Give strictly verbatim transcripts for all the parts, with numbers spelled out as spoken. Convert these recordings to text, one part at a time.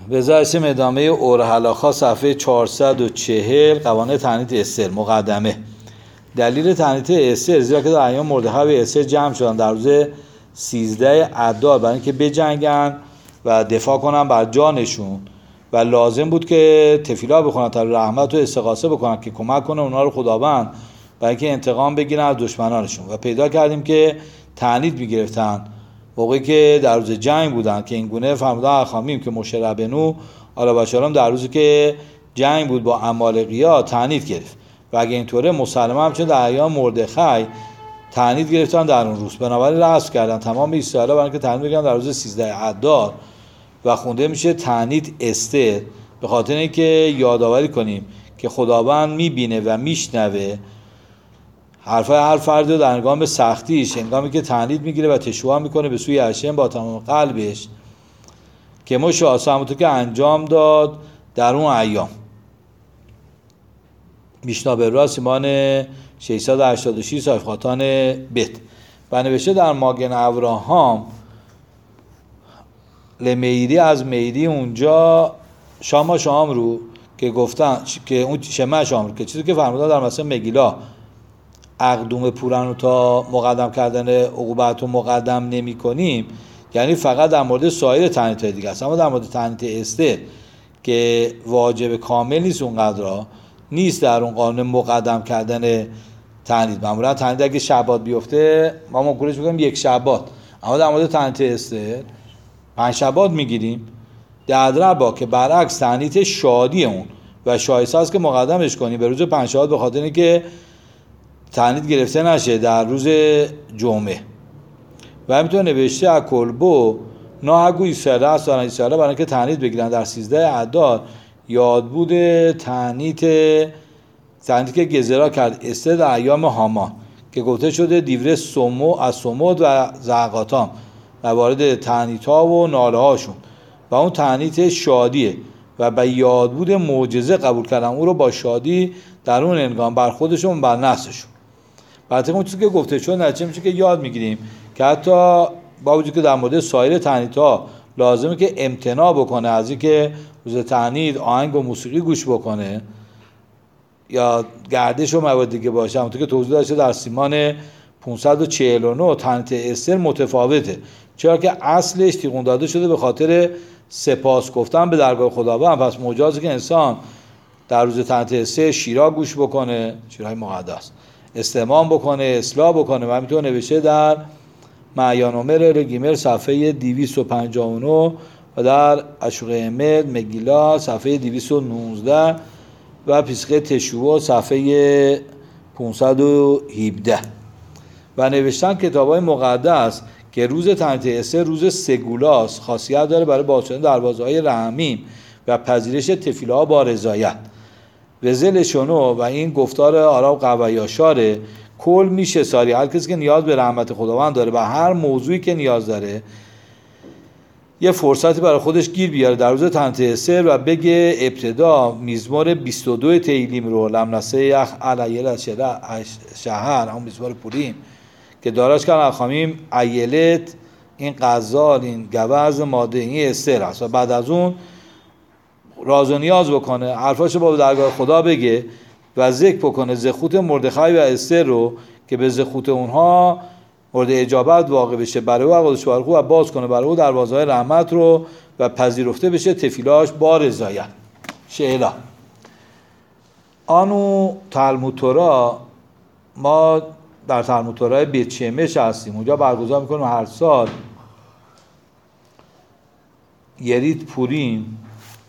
بذاریم ادامه اورحلاخا صفحه چهارصد و چهل قوانین تعنیت استر. مقدمه. دلیل تعنیت استر زیرا که در ایام مردخای و استر جمع شدن در روز سیزده ادار برای اینکه بجنگن و دفاع کنن بر جانشون و لازم بود که تفیلا بخونن تا رحمت و استغاثه بکنن که کمک کنه اونا رو خداوند برای اینکه انتقام بگیرن از دشمنانشون. و پیدا کردیم که تعنیت میگرفتن موقعی که در روز جنگ بودن که این گونه فرمودن اخامیم که موشه ربنو علی بشارم در روزی که جنگ بود با عمالقی‌ها تعنیت گرفت و اگه اینطوره مسلمه هم چون در ایام مردخای تعنیت گرفتن در اون روز، بنابراین رسم کردن تمام اسرائیل برای اینکه تعنیت بگیرن در روز سیزده ادار و خونده میشه تعنیت استر، به خاطر اینکه یادآوری کنیم که خداوند میبینه و میشنوه حرفای هر فرد رو در هنگام سختیش، هنگامی که تعنیت میگیره و تشویق میکنه به سوی هشم با تمام قلبش که مشه آسامتو که انجام داد در اون ایام. میشنا برا سیمان ششصد و هشتاد و شش صاحب خاتان بت و نوشته در ماگن ابراهام لمیری از میری اونجا شاما شام رو که گفتن که اون شمع شام رو که چیزی که فرمودن در مثلا مگیلا اقدوم پورن رو تا مقدم کردن عقوبت رو مقدم نمی کنیم، یعنی فقط در مورد سایر تعنیت های دیگه است، اما در مورد تعنیت استر که واجب کامل نیست اونقدر نیست در اون قانون مقدم کردن تعنیت. معمولا تعنیت اگه شبات بیفته ما مقولش میگیم یک شبات، اما در مورد تعنیت استر پنج شبات میگیریم. در با که برعکس تعنیت شادی اون و شایسته است که مقدمش کنی به روز پنج شبات به خاطر اینکه تعنیت گرفته نشه در روز جمعه. و همینطور نوشته اکلبو ناهگو ایساله است دارن ایساله برای اینکه تعنیت بگیرن در سیزده ادار یاد بوده تعنیت تعنیت که گزرا کرد استر در ایام هامان که گفته شده دیوره سمو از سمود و زعقاتام و وارد تعنیت ها و ناله هاشون و اون تعنیت شادیه و به یاد بود معجزه قبول کردن اون رو با شادی در اون انگام بر خودشون بر نفسشون. البته اون چیزی که گفته شد نتیجه میشه که یاد میگیریم که حتی با وجود که در مورد سایر تعنیت ها لازمه که امتناع بکنه از اینکه روز تعنیت آهنگ و موسیقی گوش بکنه یا گردش و مواد دیگه باشه، همونطور که توضیح داشته در سیمان پانصد و چهل و نه تعنیت استر متفاوته، چرا که اصلش تیغون داده شده به خاطر سپاس گفتن به درگاه خداوند. پس مجازه که انسان در روز تعنیت استر شیرا گوش بکنه، شیرای مقدس استمام بکنه، اصلاح بکنه. و همینطور نوشته در معیانومر رگیمر صفحه دویست و پنجاه و نه و در اشوق امد مگیلا صفحه دویست و نوزده و پیسقه تشوع صفحه پانصد و هفده و نوشتن کتاب‌های مقدس که روز تعنیت استر روز سگولاس خاصیت داره برای باز شدن دروازه‌های رحمیم و پذیرش تفیل‌ها با رضایت و زلشونو و این گفتار آراب قویاشاره کل میشه ساری هر کسی که نیاز به رحمت خداوند داره و هر موضوعی که نیاز داره یه فرصتی برای خودش گیر بیاره در روز تعنیت استر و بگه ابتدا میزمار بیست و دو تیلیم رو لمنسه یخ علیل شهر همون میزمار پوریم که داراش کردن اخامیم ایلت این غزال این گوز ماده این استر هست و بعد از اون راز و نیاز بکنه حرفاشو با درگاه خدا بگه و ذکر بکنه زخوت مردخای و استر رو که به زخوت اونها مورد اجابت واقع بشه برای او عقدش برخو و باز کنه برای او دروازه‌های رحمت رو و پذیرفته بشه تفیلاش با رضایت. شعلا آنو تلمود تورا ما در تلمود تورای بیت شمش هستیم، اونجا برگزار میکنیم هر سال یرید پوریم،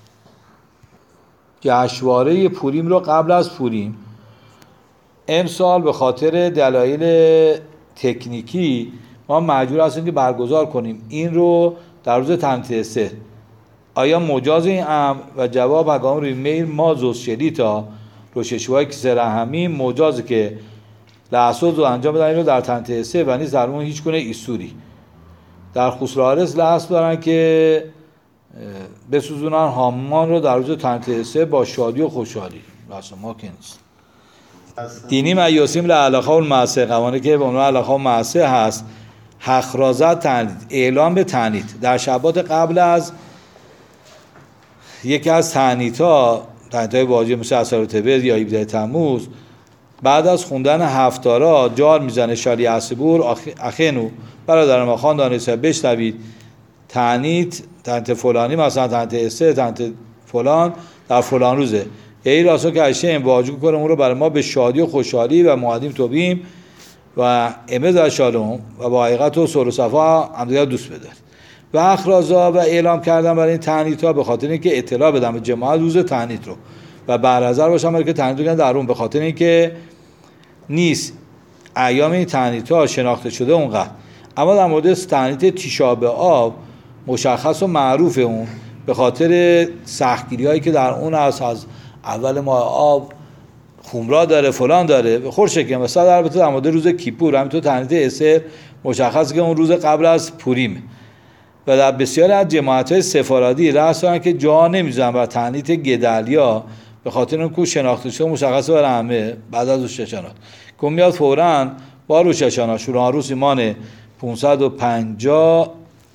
جشنواره پوریم رو قبل از پوریم امسال به خاطر دلایل تکنیکی ما مجبور هستیم که برگزار کنیم این رو در روز تعنیت استر. آیا مجاز این امر؟ و جواب هنگام روی میل ما زوز شلیتا روششوهای کسر رحمی مجازه که لحظات رو انجام بدن این رو در تعنیت استر و نیز در اون هیچ گونه ایسوری. در خسروارس لحظ دارن که بسوزونن هامان رو در روز تعنیت استر با شادی و خوشحالی. راست ما که نیست. دینی میاسیم لعلاقه و المعصه قوانه که به عنوان علاقه و معصه هست حق رازت تعنیت اعلام به تعنیت در شبات قبل از یکی از تعنیت‌ها تعنیت‌های واجب مثل اثر تبر یا ایبدای تموز، بعد از خوندن هفتارا جار میزنه شالی عصبور اخینو برادر ما خان دانسته بشنوید تعنیت تعنیت فلانی مثلا تعنیت اسه تعنیت فلان در فلان روزه ای راسو که اشیم واجب کنم اون رو برای ما به شادی و خوشحالی و معدیم توبیم و امه در شالوم و با حقیقت و سر و صفا هم دیگر دوست بدار و اخرازا و اعلام کردن برای این تعنیت ها به خاطر اینکه اطلاع بدم به جماعت روز تعنیت رو و برنظر باشم برای که تعنیت رو در اون به خاطر اینکه نیست ایام این تعنیت ها شناخته شده اونقدر. اما در مورد تعنیت تیشا بآب مشخص و معروف اون به خاطر سختگیری هایی که در اون هست، از اول ماه آب خمرا داره فلان داره به خور شکل مثلا در البته در مورد روز کیپور همینطور تعنیت اسر مشخص که اون روز قبل از پوریم و در بسیاری از جماعت‌های سفارادی رأس دارن که جا نمیذارن بر تعنیت گدالیا به خاطر اون کو شناخته شده مشخص برای همه بعد از روز ششانات که میاد فوراً با روز ششانات شروع روز ایمان پانصد و پنجاه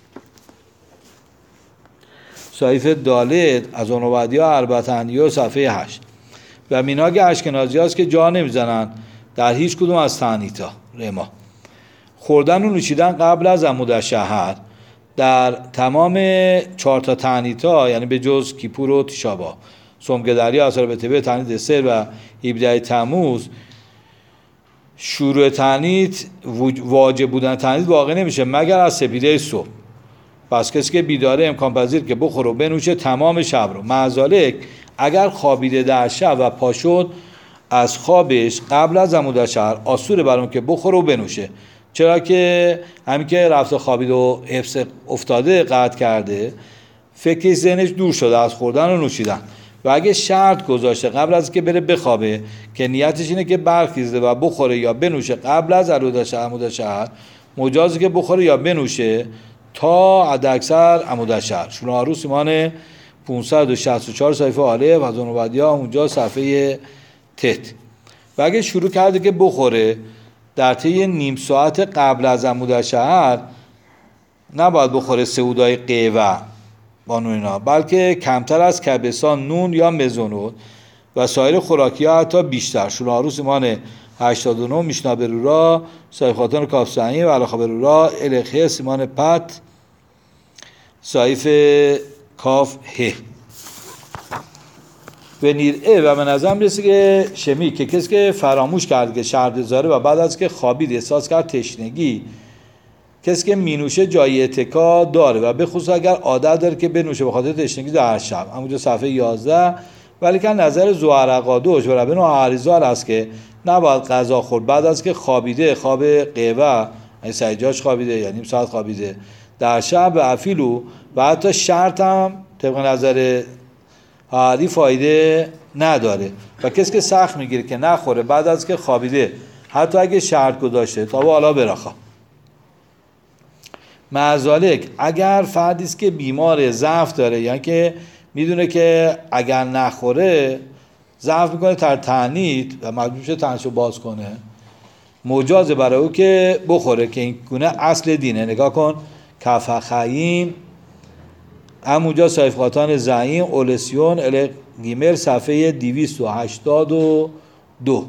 صحیفه دالت از اونوبدیا اربعتنیو صفحه هشت و میناگ اشکنازی هاست که جا نمیزنن در هیچ کدوم از تعنیتا رما خوردن و نوشیدن قبل از عمود شهر در تمام چهار تا تعنیتا یعنی به جز کیپور و تیشابا سومگدری اثر به تبه تعنیت سر و ایبدای تموز شروع تعنیت واجب بودن تعنیت واقع نمیشه مگر از سپیده صبح. پس کسی که بیداره امکان پذیر که بخوره و بنوشه تمام شب رو. معذالک اگر خوابیده در شب و پا شد از خوابش قبل از عمود شهر آسوره برام که بخوره و بنوشه، چرا که همین که رفته خوابید و حفظ افتاده قطع کرده فکر ذهنش دور شده از خوردن و نوشیدن و اگه شرط گذاشته قبل از که بره بخوابه که نیتش اینه که برخیزه و بخوره یا بنوشه قبل از عمود شهر مجازه که بخوره یا بنوشه تا حد اکثر عمود شهر. شروع عروس ایمان پانصد و شصت و چهار صحیفه آله و زنوبدیا اونجا صفحه تت و اگه شروع کرده که بخوره در طی نیم ساعت قبل از عمود شهر نباید بخوره سعودای قیوه با نوینا بلکه کمتر از کبسان نون یا مزونود و سایر خوراکی ها حتی بیشتر. شروع عروس ایمان هشتاد و نه میشنا برورا صحیف خاتون کافسانی و علاقه برورا الخیه سیمان پت صحیف کاف ه به نیره و به نظرم رسید که شمی که کسی که فراموش کرد که شرط داره و بعد از که خوابید احساس کرد تشنگی، کسی که مینوشه جای اتکا داره و به خصوص اگر عادت داره که بنوشه به خاطر تشنگی در شب. همونجا صفحه یازده ولی که نظر زوارقادوش و ربن و عریضال است که نباید غذا خورد بعد از که خوابیده خواب قیوه یعنی سیجاش خوابیده یعنی نیم ساعت خوابیده در شب افیلو و حتی شرط هم طبق نظر حالی فایده نداره و کسی که سخت میگیره که نخوره بعد از که خوابیده حتی اگه شرط گذاشته تا بالا براخا. معذالک اگر فردی است که بیمار ضعف داره یعنی که میدونه که اگر نخوره ضعف میکنه تر تعنیت و مجبور میشه تنشو باز کنه مجازه برای او که بخوره که این گونه اصل دینه. نگاه کن کف خییم همونجا صحیف خاتان زعیم اولسیون ال گیمر صفحه دویست و هشتاد و دو.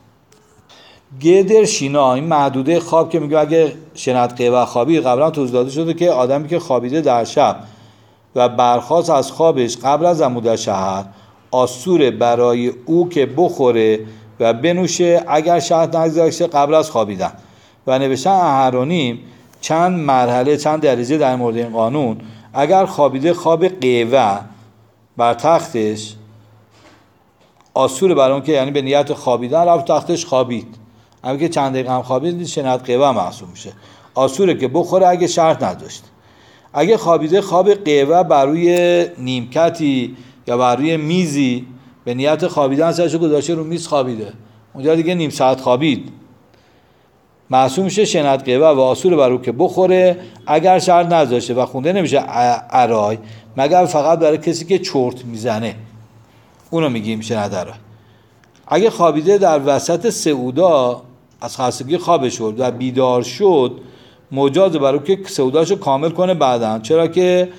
گدر شینا این محدوده خواب که میگه اگه شنط قیوه خوابی قبلا توضیح داده شده که آدمی که خوابیده در شب و برخاست از خوابش قبل از عمود شهر آسوره برای او که بخوره و بنوشه اگر شرط نگذاشته قبل از خوابیدن. و نوشتن احرونیم چند مرحله چند درجه در مورد این قانون. اگر خوابیده خواب قیوه بر تختش آسوره برای اون که یعنی به نیت خوابیدن رفت تختش خوابید اما که چند دقیقه هم خوابید شنط قیوه محسوب میشه آسوره که بخوره اگه شرط نداشت. اگه خوابیده خواب قیوه بر روی نیمکتی یا بر روی میزی به نیت خوابیدن سرشو گذاشته رو میز خوابیده اونجا دیگه نیم ساعت خوابید محسوب میشه شنط قیوه و آسوره بر رو که بخوره اگر شرط نذاشته و خونده نمیشه ارای مگر فقط برای کسی که چرت میزنه اونو میگیم شنط ارای. اگه خوابیده در وسط سعودا از خستگی خوابش شد و بیدار شد مجاز برای که سعوداشو کامل کنه بعداً، چرا که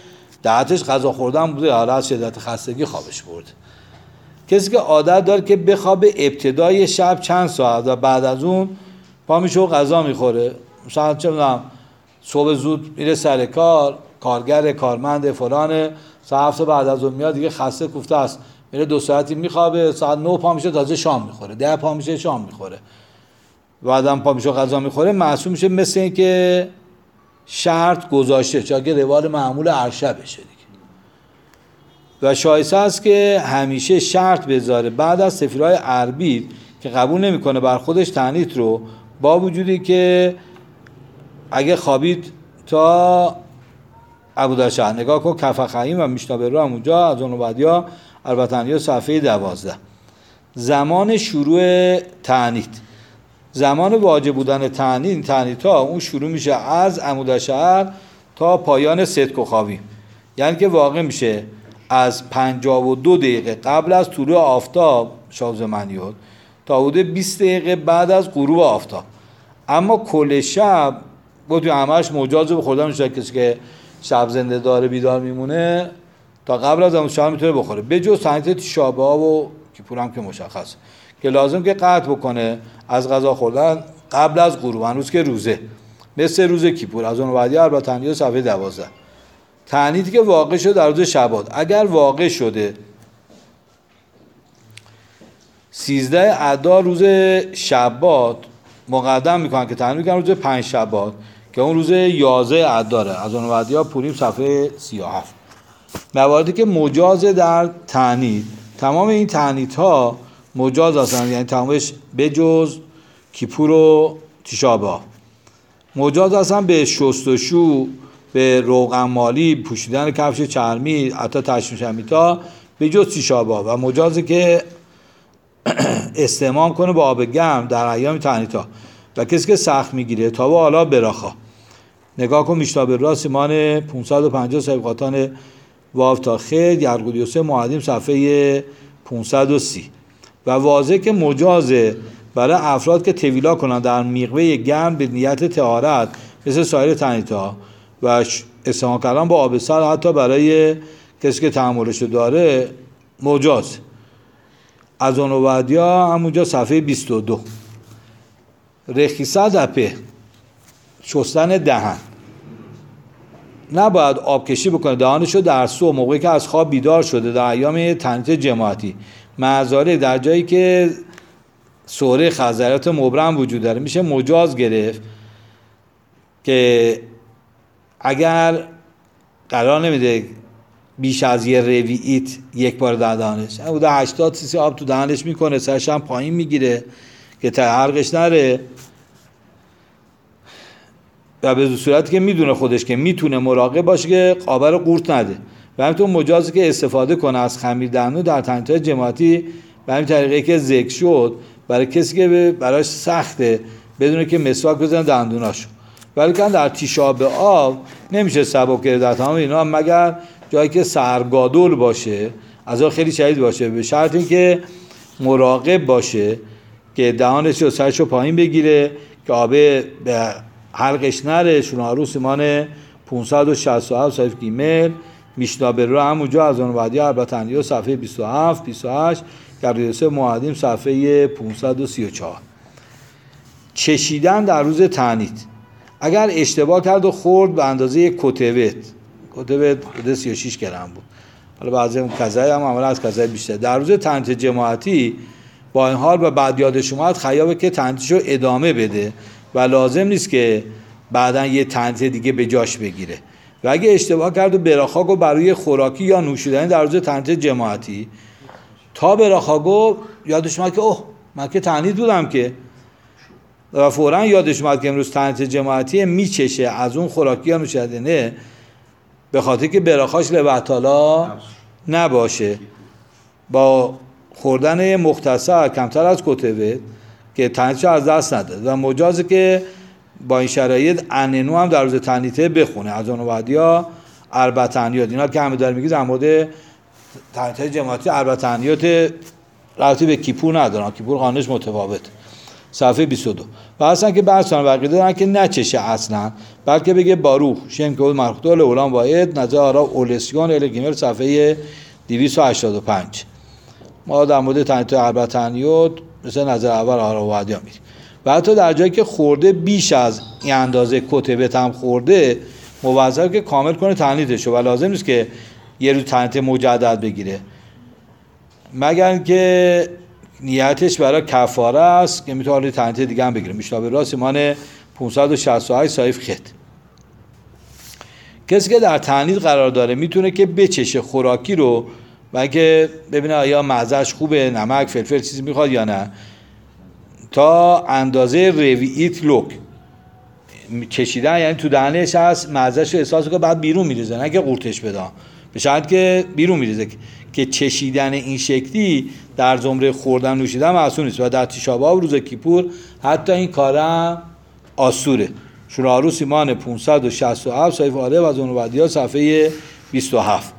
دهتش غذا خوردن بوده، حالا از شدت خستگی خوابش برده. کسی که عادت داره که بخوابه ابتدای شب چند ساعت و بعد از اون پا میشه و غذا میخوره، مثلا چه میدونم صبح زود میره سر کار، کارگر کارمند فلانه، ساعت هفت بعد از اون میاد دیگه خسته کوفته است، میره دو ساعتی میخوابه، ساعت نه پا میشه تازه شام میخوره، ده پا میشه شام میخوره، بعدم پا میشه غذا میخوره، محسوب میشه مثل این که شرط گذاشته، چون که روال معمول عرشه بشه دیگه. و شایسته است که همیشه شرط بذاره بعد از سفیرهای اربیل که قبول نمیکنه بر خودش تعنیت رو، با وجودی که اگه خوابید تا ابودشهر، نگاه کن کف خیم و میشنا رو همونجا از اون بعدیا البتنیا صفحه دوازده. زمان شروع تعنیت، زمان واجب بودن تعنیت تعنیت ها اون شروع میشه از عمودشهر تا پایان صدق و خوابی، یعنی که واقع میشه از پنجاه و دو دقیقه قبل از طلوع آفتاب شازمانیات تا حدود بیست دقیقه بعد از غروب آفتاب. اما کل شب گفتیم همش مجاز به خوردن میشه، کسی که شب زنده داره بیدار میمونه تا قبل از اون شب میتونه بخوره، به جز تعنیت تیشابه ها و کیپور هم که مشخص که لازم که قطع بکنه از غذا خوردن قبل از غروب، هنوز که روزه، مثل روز کیپور. از اون بعدی البته صفحه دوازده. تعنیتی که واقع شده در روز شبات، اگر واقع شده سیزده ادا روز شبات مقدم میکنن که تعنیت میکنن روز پنج شبات که اون روز یازده اداره. از اون بعدی ها پوریم صفحه سی و هفت. مواردی که مجاز در تعنیت، تمام این تعنیت ها مجاز هستند، یعنی تمامش به جز کیپور و تیشابه مجاز هستند، به شستشو، به روغن مالی، پوشیدن کفش چرمی، حتی تشمیش امیتا به جز تیشابه، و مجازه که استعمام کنه با آب گرم در ایام تعنیتا. و کسی که سخت میگیره تا با حالا براخا، نگاه کن میشنا به راست ایمان پانصد و پنجاه سبقاتان واو تا خیر یرقودیوسه معدیم صفحه پانصد و سی. و واضح که مجازه برای افراد که طویلا کنند در میقوه گرم به نیت طهارت مثل سایر تعنیتا و استعمال کردن با آب سرد، حتی برای کسی که تحملش داره مجاز. از اون بعدیا همونجا صفحه بیست و دو. رخیصه دپه، شستن دهن، نباید آب کشی بکنه دهانشو در صبح موقعی که از خواب بیدار شده در ایام تعنیت جماعتی، معذاره در جایی که سوره خضرات مبرم وجود داره میشه مجاز گرفت که اگر قرار نمیده بیش از یه روییت یک بار در دهانش، بوده هشتاد سیسی آب تو دهانش میکنه، سرش هم پایین میگیره که تحرقش نره، و به صورتی که میدونه خودش که میتونه مراقب باشه که قابر رو قورت نده. و همینطور مجازه که استفاده کنه از خمیر دهنو در تعنیت‌های جماعتی به همین طریقه که ذکر شد، برای کسی که براش سخته بدونه که مسواک بزنه دندوناشو. ولی که در تیشابه آب نمیشه سبک کرد در تمام اینا، مگر جایی که سرگادول باشه، از اون خیلی شدید باشه، به شرط اینکه مراقب باشه که دهانش رو سرش رو پایین بگیره که آب به حلقش نره. شوناروس ایمان پانصد و شصت و هفت صفحه گیمل، میشنا برو همونجا از اون بعدی البتنیا صفحه بیست و هفت بیست و هشت، گردیسه معدیم صفحه پانصد و سی و چهار. چشیدن در روز تعنیت، اگر اشتباه کرد و خورد به اندازه یک کتوت، کتوت بوده سی و شش گرم بود، حالا بعضی هم کذای هم عملا از کذای بیشتر، در روز تعنیت جماعتی با این حال و بعد یادش اومد خیابه که تعنیتشو ادامه بده و لازم نیست که بعدن یه تعنیت دیگه به جاش بگیره. و اگه اشتباه کرد و براخاگو برای خوراکی یا نوشیدنی در روز تعنیت جماعتی، تا براخاگو یادش اومد که اوه من که تعنیت بودم که، و فوراً یادش اومد که امروز تعنیت جماعتی، میچشه از اون خوراکی یا نوشیدنی به خاطر که براخاش لبعتالا نباشه، با خوردن مختصر کمتر از کتوه که تعنیتش از دست نداد. و مجازه که با این شرایط اننو هم در روز تعنیته بخونه. از اون بعدیا اربعتنیات، اینا که همه داره میگید در مورد تعنیت جماعتی اربعتنیات رابطه به کیپور ندارن، کیپور خانش متفاوت. صفحه بیست و دو. و اصلا که برسان بقیه دارن که نچشه اصلا، بلکه بگه باروخ شم که اول مرخوطه اول اولان باید نظر آرا اولسیون الگیمر صفحه دویست و هشتاد و پنج. ما در مورد تنیت البتنیوت مثل نظر اول آرا و ودیا میریم و حتی در جایی که خورده بیش از این اندازه کتبت هم خورده موظف که کامل کنه تنیتشو و لازم نیست که یه روز تنیت مجدد بگیره، مگر که نیتش برای کفاره است که میتونه تنیت دیگه هم بگیره. مشتابه راست ایمان پانصد و شصت و هشت صحیف خط. کسی که در تنیت قرار داره میتونه که بچشه خوراکی رو و اینکه ببینه آیا مزهش خوبه، نمک، فلفل چیزی میخواد یا نه، تا اندازه روییت لوک کشیدن، یعنی تو دهنش هست مزهش رو احساس کنه بعد بیرون میریزه، نه که قورتش بده، به شرط که بیرون میریزه. که چشیدن این شکلی در زمره خوردن نوشیدن معصوم نیست و در تیشا باب روز کیپور حتی این کارم آسوره. شورا عروس ایمان پانصد و شصت و هفت صحیفه آله و زنوبدیا صفحه بیست و هفت.